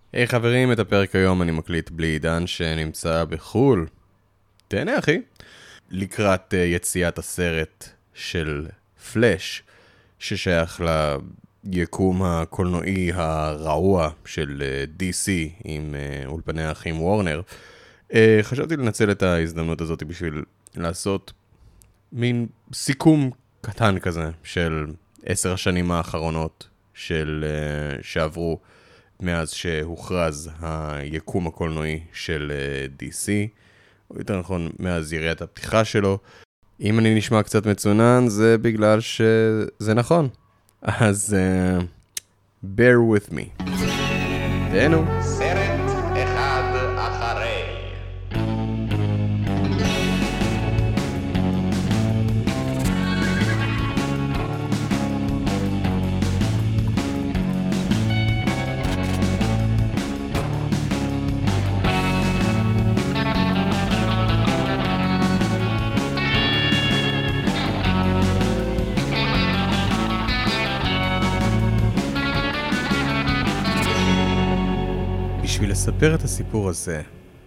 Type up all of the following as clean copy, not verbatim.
היי חברים, את הפרק היום אני מקליט בלי עידן שנמצא בחול. תהנה אחי. לקראת יציאת הסרט של פלאש, ששייך ליקום הקולנועי הרעוע של DC עם אולפני האחים וורנר. חשבתי לנצל את ההזדמנות הזאת בשביל לעשות מין סיכום קטן כזה של 10 השנים האחרונות שעברו מאז שהוכרז היקום הקולנועי של DC, או יותר נכון, מאז יריית הפתיחה שלו. אם אני נשמע קצת מצונן, זה בגלל שזה נכון. אז bear with me. תהנו. סרט אחד אחרי. בשביל לספר את הסיפור הזה,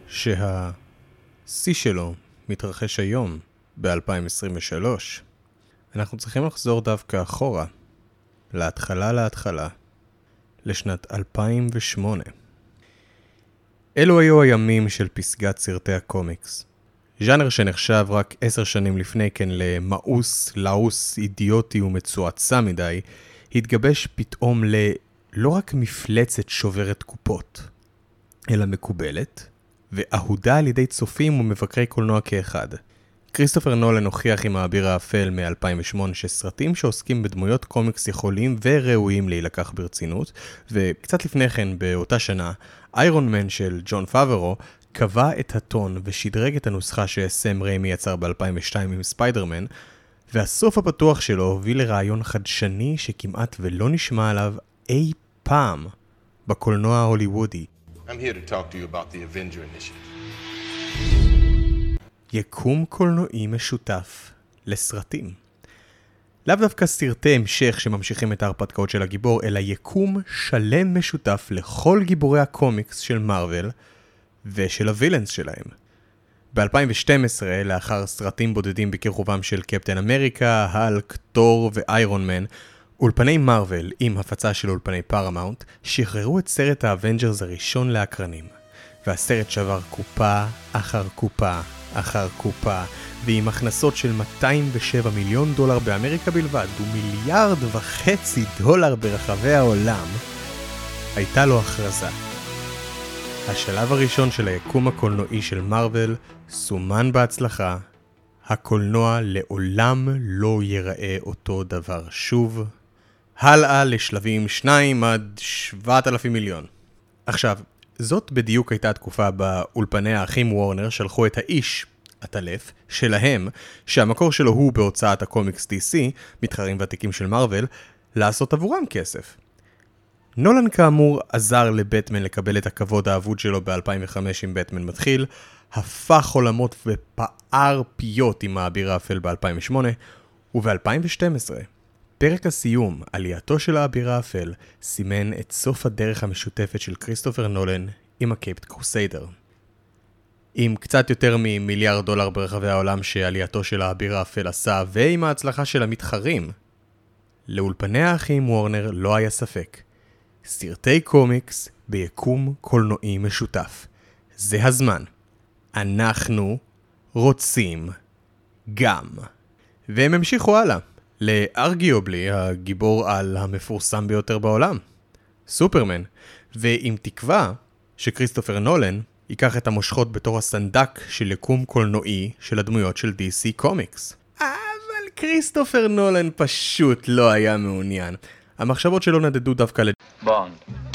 שהשיא שלו מתרחש היום, ב-2023, אנחנו צריכים לחזור דווקא אחורה, להתחלה, לשנת 2008. אלו היו הימים של פסגת סרטי הקומיקס. ז'אנר שנחשב רק 10 שנים לפני כן למאוס, לעוס, אידיוטי ומצועצע מדי, התגבש פתאום לא רק מפלצת שוברת קופות, אלא מקובלת, ואהודה על ידי צופים ומבקרי קולנוע כאחד. כריסטופר נולן הוכיח עם האביר האפל מ-2008 שסרטים שעוסקים בדמויות קומיקס יכולים וראויים להילקח ברצינות, וקצת לפני כן, באותה שנה, איירון מן של ג'ון פאברו קבע את הטון ושדרג את הנוסחה שסם ריימי יצר ב-2002 עם ספיידרמן, והסוף הפתוח שלו הוביל לרעיון חדשני שכמעט ולא נשמע עליו אי פעם בקולנוע ההוליוודי. I'm here to talk to you about the Avenger Initiative. יקום קולנועי משותף לסרטים. לאו דווקא סרטי המשך שממשיכים את ההרפתקאות של הגיבור, אלא יקום שלם משותף לכל גיבורי הקומיקס של מארוול ושל הווילנס שלהם. ב-2012, לאחר סרטים בודדים בקרבם של קפטן אמריקה, הלק, תור ואיירון מן, אולפני מארוול, עם הפצה של אולפני פארמאונט, שחררו את סרט האבנג'רס הראשון להקרנים. והסרט שבר קופה אחר קופה אחר קופה, ועם הכנסות של $207 מיליון באמריקה בלבד, ו$1.5 מיליארד ברחבי העולם, הייתה לו הכרזה. השלב הראשון של היקום הקולנועי של מארוול סומן בהצלחה. הקולנוע לעולם לא ייראה אותו דבר שוב. הלאה לשלבים 2 עד 7,000 מיליון. עכשיו, זאת בדיוק הייתה התקופה באולפני האחים וורנר שלחו את האיש, הטלף, שלהם, שהמקור שלו הוא בהוצאת הקומיקס DC, מתחרים ותיקים של מארוול, לעשות עבורם כסף. נולן כאמור עזר לבטמן לקבל את הכבוד האבוד שלו ב-2005 עם בטמן מתחיל, הפך עולמות ופער פיות עם האביר האפל ב-2008, וב-2012, פרק הסיום, עלייתו של האביר האפל, סימן את סוף הדרך המשותפת של כריסטופר נולן עם הקייפט קרוסיידר. עם קצת יותר מ$1 מיליארד ברחבי העולם שעלייתו של האביר האפל עשה, ועם ההצלחה של המתחרים, לאולפני האחים וורנר לא היה ספק. סרטי קומיקס ביקום קולנועי משותף. זה הזמן. אנחנו רוצים גם. והם המשיכו הלאה. לארגיובלי, הגיבור על המפורסם ביותר בעולם. סופרמן. ועם תקווה שכריסטופר נולן ייקח את המושכות בתור הסנדק של יקום קולנועי של הדמויות של DC קומיקס. אבל כריסטופר נולן פשוט לא היה מעוניין. המחשבות שלו נדדו דווקא בונד.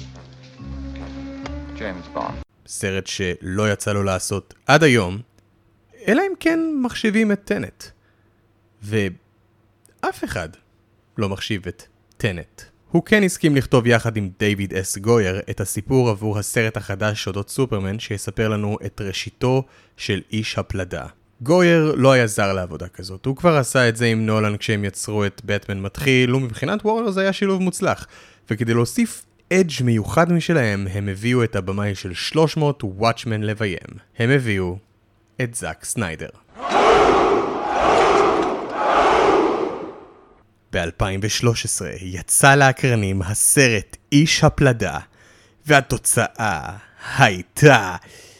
ג'יימס בונד. סרט שלא יצא לו לעשות עד היום, אלא אם כן מחשיבים את טנט. ואף אחד לא מחשיב את טנט. הוא כן הסכים לכתוב יחד עם דיוויד אס גויר את הסיפור עבור הסרט החדש אודות סופרמן שיספר לנו את ראשיתו של איש הפלדה. גויר לא היה זר לעבודה כזאת, הוא כבר עשה את זה עם נולן כשהם יצרו את בטמן מתחיל, ומבחינת וורנר זה היה שילוב מוצלח. וכדי להוסיף אדג' מיוחד משלהם, הם הביאו את הבמאי של 300 וואטשמן לביים. הם הביאו את זאק סניידר. ב-2013 יצא לאקרנים הסרט איש הפלדה, והתוצאה הייתה...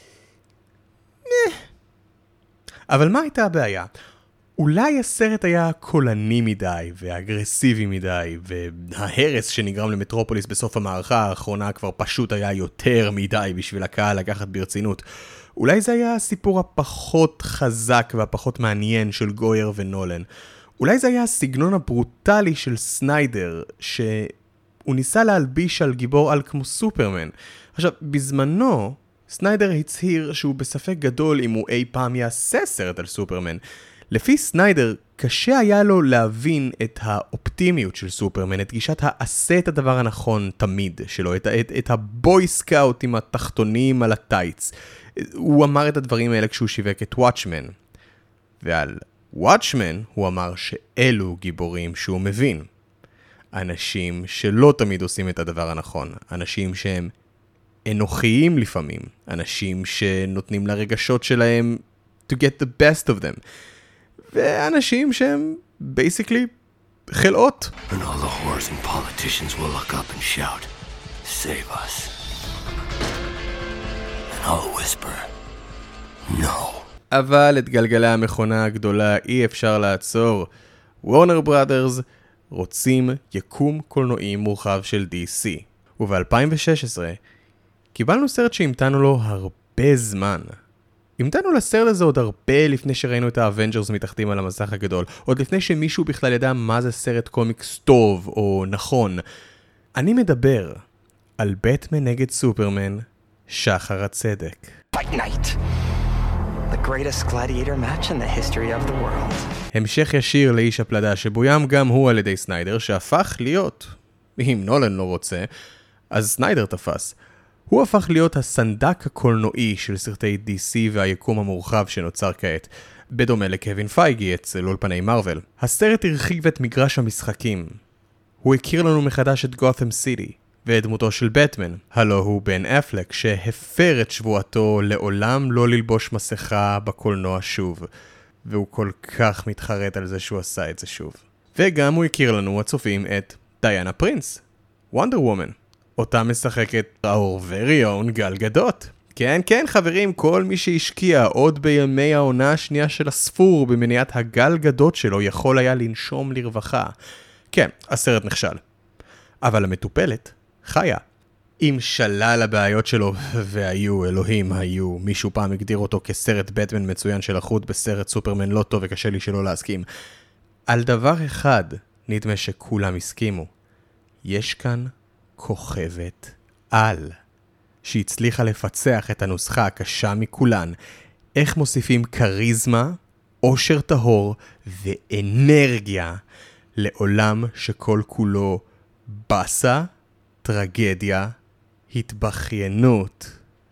אבל מה הייתה הבעיה? אולי הסרט היה קולני מדי ואגרסיבי מדי, וההרס שנגרם למטרופוליס בסוף המערכה האחרונה כבר פשוט היה יותר מדי בשביל הקהל לקחת ברצינות. אולי זה היה הסיפור הפחות חזק והפחות מעניין של גויר ונולן. אולי זה היה הסגנון הברוטלי של סניידר, שהוא ניסה להלביש על גיבור על כמו סופרמן. עכשיו, בזמנו, סניידר הצהיר שהוא בספק גדול אם הוא אי פעם יעשה סרט על סופרמן. לפי סניידר, קשה היה לו להבין את האופטימיות של סופרמן, את גישת העשה את הדבר הנכון תמיד שלו, את הבוי סקאוט עם התחתונים על הטייץ. הוא אמר את הדברים האלה כשהוא שיווק את וואטשמן. ועל וואטשמן הוא אמר שאלו גיבורים שהוא מבין. אנשים שלא תמיד עושים את הדבר הנכון. אנשים שהם אנוכיים לפעמים. אנשים שנותנים לרגשות שלהם to get the best of them. ואנשים שהם basically חלאות. And all the whores and politicians will look up and shout, save us. And I'll whisper, no. אבל את גלגלי המכונה הגדולה אי אפשר לעצור. וורנר בראדרס רוצים יקום קולנועי מורחב של DC. וב-2016 קיבלנו סרט שהמתנו לו הרבה זמן. המתנו לסרט הזה עוד הרבה לפני שראינו את האבנג'רס מתאחדים על המסך הגדול. עוד לפני שמישהו בכלל ידע מה זה סרט קומיקס טוב או נכון. אני מדבר על בטמן נגד סופרמן, שחר הצדק. Fight Night. The greatest gladiator match in the history of the world. המשך ישיר לאיש הפלדה שבוים גם הוא על ידי סניידר, שהפך להיות, אם נולן לא רוצה, אז סניידר תפס. הוא הפך להיות הסנדק הקולנועי של סרטי DC והיקום המורחב שנוצר כעת, בדומה לקווין פייגי אצל אולפני מרוול. הסרט הרחיב את מגרש המשחקים. הוא הכיר לנו מחדש את גותם סיטי, ואת דמותו של בטמן, הלא הוא בן אפלק שהפר את שבועתו לעולם לא ללבוש מסכה בקולנוע שוב, והוא כל כך מתחרט על זה שהוא עשה את זה שוב. וגם הוא הכיר לנו הצופים את דיאנה פרינס, וונדר וומן, אותה משחקת our very own גל גדות. כן, כן חברים, כל מי שהשקיע עוד בימי העונה השנייה של הספור במניעת הגל גדות שלו יכול היה לנשום לרווחה. כן, הסרט נכשל. אבל המטופלת חיה. עם שלל הבעיות שלו, והיו, אלוהים היו, מישהו פעם הגדיר אותו כסרט בטמן מצוין של החוט בסרט סופרמן לא טוב וקשה לי שלא להסכים. על דבר אחד נדמה שכולם הסכימו. יש כאן כוכבת על, שהצליחה לפצח את הנוסחה הקשה מכולן, איך מוסיפים קריזמה, אושר טהור ואנרגיה לעולם שכל כולו בסה, טרגדיה, התבחיינות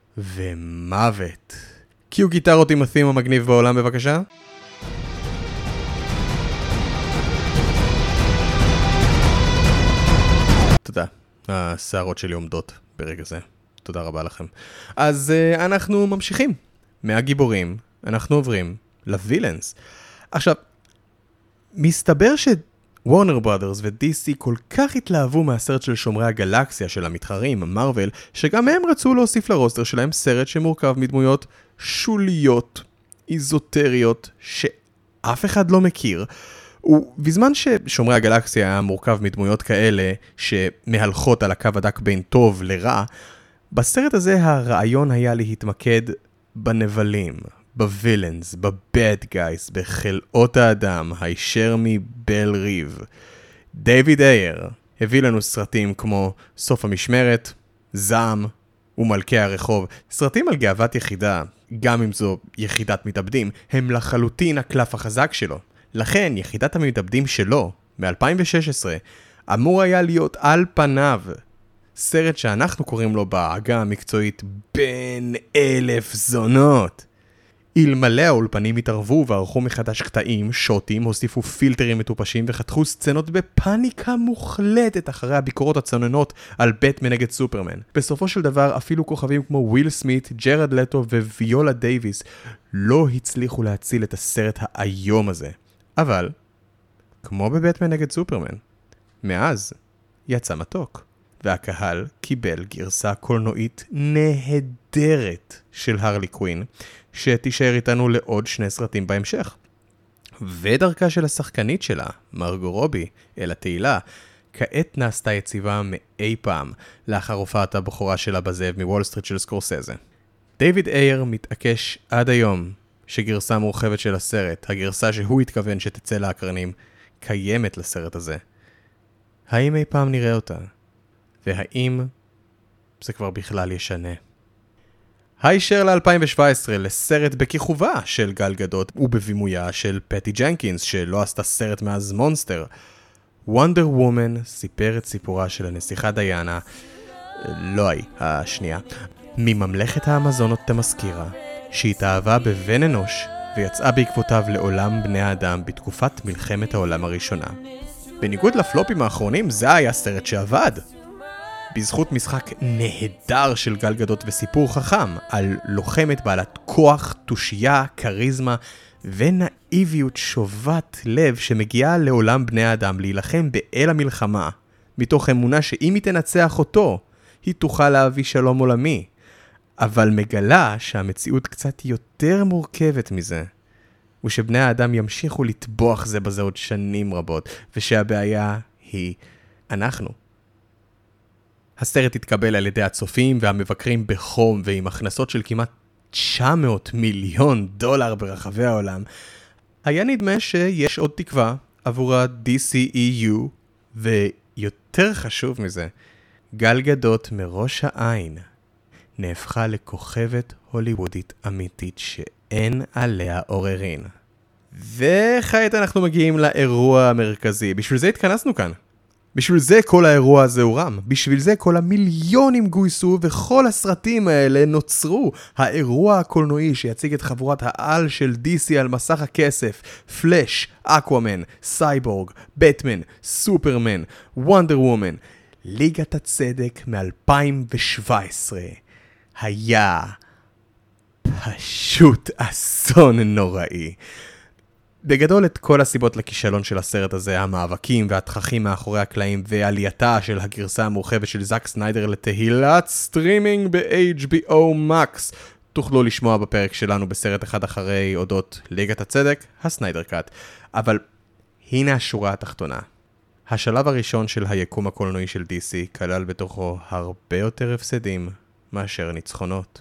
ומוות. קיו גיטרות עם התים המגניב בעולם בבקשה. תודה. השערות שלי עומדות ברגע זה. תודה רבה לכם. אז אנחנו ממשיכים. מהגיבורים אנחנו עוברים לווילנס. עכשיו, מסתבר שוורנר ברודרס ו-DC כל כך התלהבו מהסרט של שומרי הגלקסיה של המתחרים, מרוול, שגם הם רצו להוסיף לרוסטר שלהם סרט שמורכב מדמויות שוליות, איזוטריות, שאף אחד לא מכיר. ובזמן ששומרי הגלקסיה היה מורכב מדמויות כאלה שמהלכות על הקו הדק בין טוב לרע, בסרט הזה הרעיון היה להתמקד בנבלים, בווילנס, בבד גייס, בחלאות האדם, הישר מבל ריב. דיוויד אייר הביא לנו סרטים כמו סוף המשמרת, זעם ומלכי הרחוב. סרטים על גאוות יחידה, גם אם זו יחידת מתאבדים, הם לחלוטין הקלף החזק שלו. לכן יחידת המתאבדים שלו, מ-2016, אמור היה להיות על פניו סרט שאנחנו קוראים לו בעגה המקצועית בין 1000 זונות. אלמלא האולפנים התערבו וערכו מחדש קטעים, שוטים, הוסיפו פילטרים מטופשים וחתכו סצנות בפאניקה מוחלטת אחרי הביקורות הצוננות על בטמן נגד סופרמן. בסופו של דבר אפילו כוכבים כמו וויל סמית, ג'רד לטו וויולה דייביס לא הצליחו להציל את הסרט האיום הזה. אבל, כמו בבטמן נגד סופרמן, מאז יצא מתוק, והקהל קיבל גרסה קולנועית נהדרת של הרלי קווין, שתישאר איתנו לעוד 2 סרטים בהמשך. ודרכה של השחקנית שלה, מרגו רובי, אל התהילה, כעת נעשתה יציבה מאי פעם, לאחר הופעת הבכורה שלה בזאב מוול סטריט של סקורסזה. דיוויד אייר מתעקש עד היום שגרסה מורחבת של הסרט, הגרסה שהוא התכוון שתצא לאקרנים, קיימת לסרט הזה. האם אי פעם נראה אותה? והאם זה כבר בכלל ישנה? הישר ל-2017 לסרט בכיכובה של גל גדות ובבימויה של פטי ג'נקינס שלא עשתה סרט מאז מונסטר. וונדר וומן סיפר את סיפורה של הנסיכה דיאנה, לא היא, השנייה, מממלכת האמזונות תמסקירה, שהתאהבה בבן אנוש ויצאה בעקבותיו לעולם בני האדם בתקופת מלחמת העולם הראשונה. בניגוד לפלופים האחרונים זה היה סרט שעבד. בזכות משחק נהדר של גל גדות וסיפור חכם על לוחמת בעלת כוח, תושייה, קריזמה ונאיביות שובת לב שמגיעה לעולם בני האדם להילחם באל המלחמה, מתוך אמונה שאם היא תנצח אותו, היא תוכל להביא שלום עולמי. אבל מגלה שהמציאות קצת יותר מורכבת מזה, ושבני האדם ימשיכו לטבוח זה בזה עוד שנים רבות, ושהבעיה היא אנחנו. הסרט התקבל על ידי הצופים והמבקרים בחום ועם הכנסות של כמעט $900 מיליון ברחבי העולם. היה נדמה שיש עוד תקווה עבור ה-DCEU, ויותר חשוב מזה, גל גדות מראש העין נהפכה לכוכבת הוליוודית אמיתית שאין עליה עוררין. וכעת אנחנו מגיעים לאירוע המרכזי. בשביל זה התכנסנו כאן. בשביל זה כל האירוע הזה הורם. בשביל זה כל המיליונים גויסו וכל הסרטים האלה נוצרו. האירוע הקולנועי שיציג את חבורת העל של DC על מסך הכסף. פלאש, אקוואמן, סייבורג, בטמן, סופרמן, וונדר וומן. ליגת הצדק מ-2017. היה פשוט אסון נוראי. בגדול את כל הסיבות לכישלון של הסרט הזה, המאבקים והתככים מאחורי הקלעים ועלייתה של הגרסה המורחבת של זאק סניידר לתהילת סטרימינג ב-HBO Max, תוכלו לשמוע בפרק שלנו בסרט אחד אחרי אודות ליגת הצדק, הסניידר קאט. אבל הנה השורה התחתונה. השלב הראשון של היקום הקולנועי של DC כלל בתוכו הרבה יותר הפסדים מאשר ניצחונות.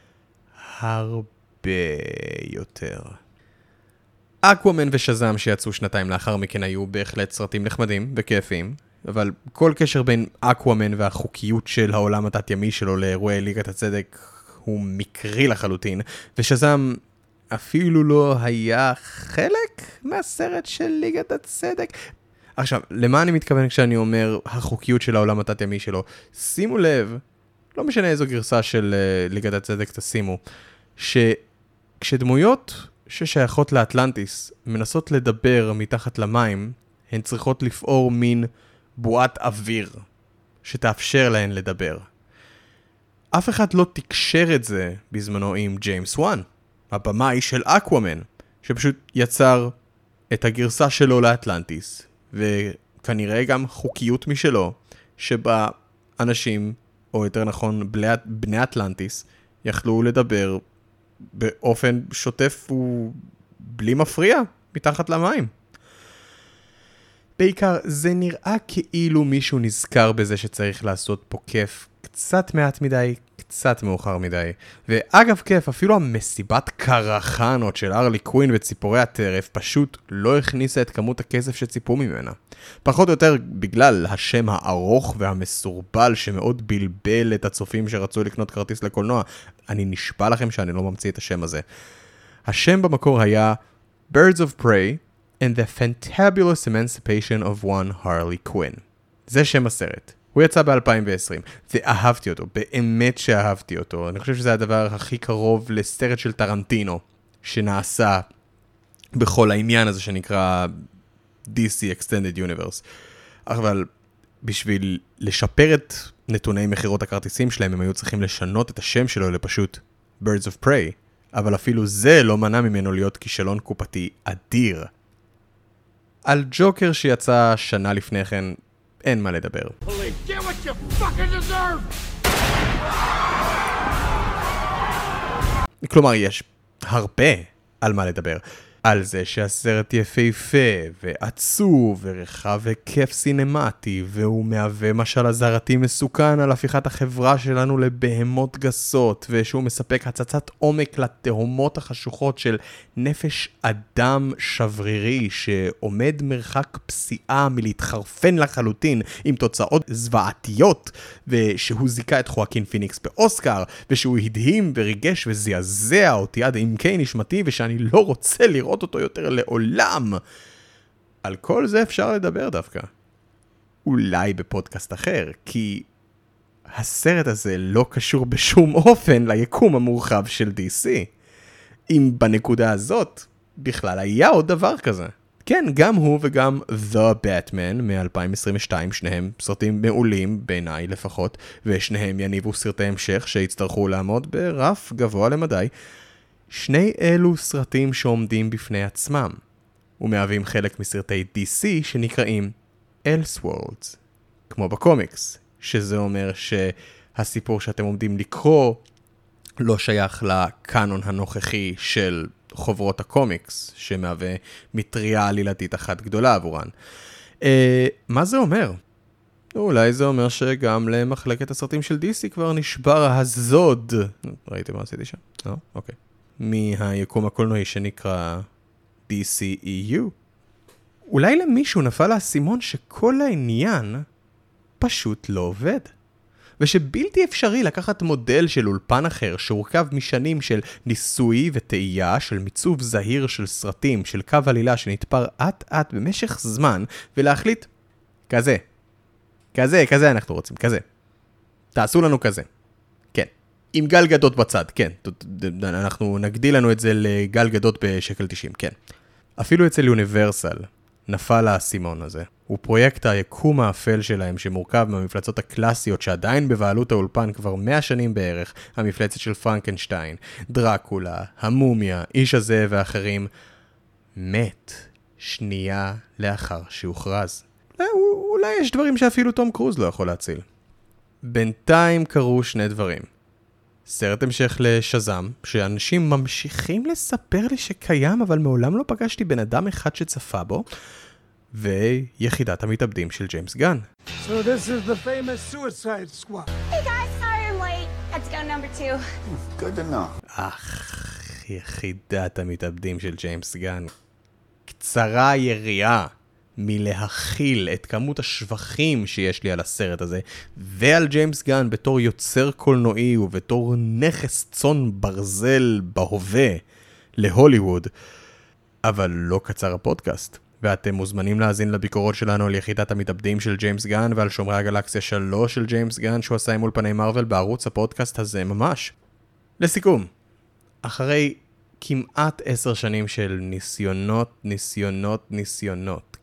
הרבה יותר. אקוואמן ושזאם שיצאו שנתיים לאחר מכן היו בהחלט סרטים נחמדים וכיפים, אבל כל קשר בין אקוואמן והחוקיות של העולם התת-ימי שלו לאירועי ליגת הצדק הוא מקרי לחלוטין, ושזאם אפילו לא היה חלק מהסרט של ליגת הצדק. עכשיו, למה אני מתכוון כשאני אומר החוקיות של העולם התת-ימי שלו? שימו לב, לא משנה איזו גרסה של ליגת הצדק תשימו, שכשדמויות ששייכות לאטלנטיס מנסות לדבר מתחת למים, הן צריכות לפעור מין בועת אוויר שתאפשר להן לדבר. אף אחד לא תקשר את זה בזמנו עם ג'יימס וואן, הבמאי של אקוואמן, שפשוט יצר את הגרסה שלו לאטלנטיס, וכנראה גם חוקיות משלו, שבה אנשים, או יותר נכון בני אטלנטיס, יכלו לדבר באופן שוטף ובלי מפריע מתחת למים. בעיקר זה נראה כאילו מישהו נזכר בזה שצריך לעשות פה כיף קצת מעט מדי, קצת מאוחר מדי. ואגב כיף, אפילו המסיבת קרחנות של הרלי קווין וציפורי הטרף פשוט לא הכניסה את כמות הכסף שציפו ממנה. פחות או יותר בגלל השם הארוך והמסורבל שמאוד בלבל את הצופים שרצו לקנות כרטיס לקולנוע. אני נשבע לכם שאני לא ממציא את השם הזה. השם במקור היה Birds of Prey and the Fantabulous Emancipation of One Harley Quinn. זה שם הסרט. הוא יצא ב-2020, ואהבתי אותו, באמת שאהבתי אותו. אני חושב שזה הדבר הכי קרוב לסרט של טרנטינו שנעשה בכל העניין הזה שנקרא DC Extended Universe. אבל בשביל לשפר את נתוני מחירות הכרטיסים שלהם, הם היו צריכים לשנות את השם שלו לפשוט Birds of Prey. אבל אפילו זה לא מנע ממנו להיות כישלון קופתי אדיר. על ג'וקר שיצא שנה לפני כן, אין מה לדבר. כלומר, יש הרבה על מה לדבר. על זה שהסרט יפהפה ועצוב ורחב וכיף סינמטי, והוא מהווה משל הזרתי מסוכן על הפיכת החברה שלנו לבהמות גסות, ושהוא מספק הצצת עומק לתהומות החשוכות של נפש אדם שברירי שעומד מרחק פסיעה מלהתחרפן לחלוטין עם תוצאות זוועתיות, ושהוא זיכה את חואקין פיניקס באוסקר, ושהוא הדהים וריגש וזעזע אותי עד עמקי נשמתי, ושאני לא רוצה לראות אותו יותר לעולם. על כל זה אפשר לדבר דווקא. אולי בפודקאסט אחר, כי הסרט הזה לא קשור בשום אופן ליקום המורחב של DC. אם בנקודה הזאת בכלל היה עוד דבר כזה. כן, גם הוא וגם The Batman מ-2022, שניהם סרטים מעולים בעיניי לפחות, ושניהם יניבו סרטי המשך שיצטרכו לעמוד ברף גבוה למדי. שני אלו סרטים שעומדים בפני עצמם, ומהווים חלק מסרטי DC שנקראים Elseworlds, כמו בקומיקס, שזה אומר שהסיפור שאתם עומדים לקרוא לא שייך לקאנון הנוכחי של חוברות הקומיקס, שמהווה מטריה עלילתית אחת גדולה עבורן. מה זה אומר? אולי זה אומר שגם למחלקת הסרטים של DC כבר נשבר הזוד. ראיתם מה עשיתי שם? לא? אוקיי. מהיקום הקולנועי שנקרא DCEU. אולי למישהו נפל האסימון שכל העניין פשוט לא עובד. ושבלתי אפשרי לקחת מודל של אולפן אחר שהורכב משנים של ניסוי וטעייה, של מיצוב זהיר של סרטים, של קו עלילה שנתפר עט במשך זמן, ולהחליט כזה אנחנו רוצים, כזה. תעשו לנו כזה. כן. עם גל גדות בצד, כן. אנחנו נגדיל לנו את זה לגל גדות בשקל 90, כן. אפילו אצל יוניברסל נפל האסימון הזה. הוא פרויקט היקום האפל שלהם שמורכב מהמפלצות הקלאסיות שעדיין בבעלות האולפן כבר 100 שנים בערך, המפלצת של פרנקנשטיין, דרקולה, המומיה, איש הזה ואחרים, מת שנייה לאחר שהוכרז. אולי יש דברים שאפילו תום קרוז לא יכול להציל. בינתיים קרו שני דברים. סרט המשך לשזם, שאנשים ממשיכים לספר לי שקיים, אבל מעולם לא פגשתי בן אדם אחד שצפה בו, ויחידת המתאבדים של ג'יימס גן. So this is the famous Suicide Squad. Hey guys, sorry I'm late. Let's go number 2. Good to know. יחידת המתאבדים של ג'יימס גן. קצרה היריעה מלהכיל את כמות השבחים שיש לי על הסרט הזה, ועל ג'יימס גן בתור יוצר קולנועי ובתור נכס צאן ברזל בהווה להוליווד. אבל לא קצר הפודקאסט. ואתם מוזמנים להאזין לביקורות שלנו על יחידת המתאבדים של ג'יימס גן ועל שומרי הגלקסיה 3 של ג'יימס גן שהוא עשה עם אולפני מרוול בערוץ הפודקאסט הזה ממש. לסיכום, אחרי כמעט 10 שנים של ניסיונות,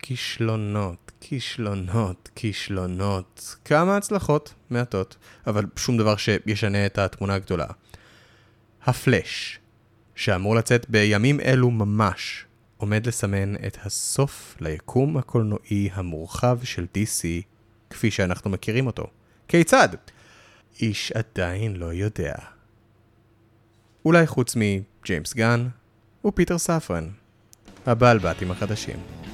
כישלונות, כמה הצלחות מעטות, אבל שום דבר שישנה את התמונה הגדולה. הפלש, שאמור לצאת בימים אלו ממש, עומד לסמן את הסוף ליקום הקולנועי המורחב של DC, כפי שאנחנו מכירים אותו. כיצד? איש עדיין לא יודע. אולי חוץ מג'יימס גן ופיטר ספרן, הבעלבתים החדשים.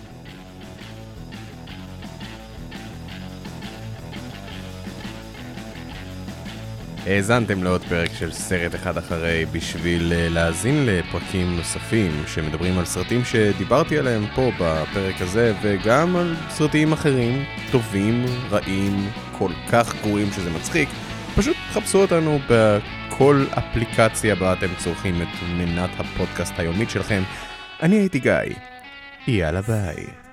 האזנתם לעוד פרק של סרט אחד אחרי בשביל להאזין לפרקים נוספים שמדברים על סרטים שדיברתי עליהם פה בפרק הזה וגם על סרטים אחרים טובים, רעים, כל כך גרועים שזה מצחיק. פשוט חפשו אותנו בכל אפליקציה בה אתם צורכים את מנת הפודקאסט היומית שלכם. אני הייתי גיא. יאללה ביי.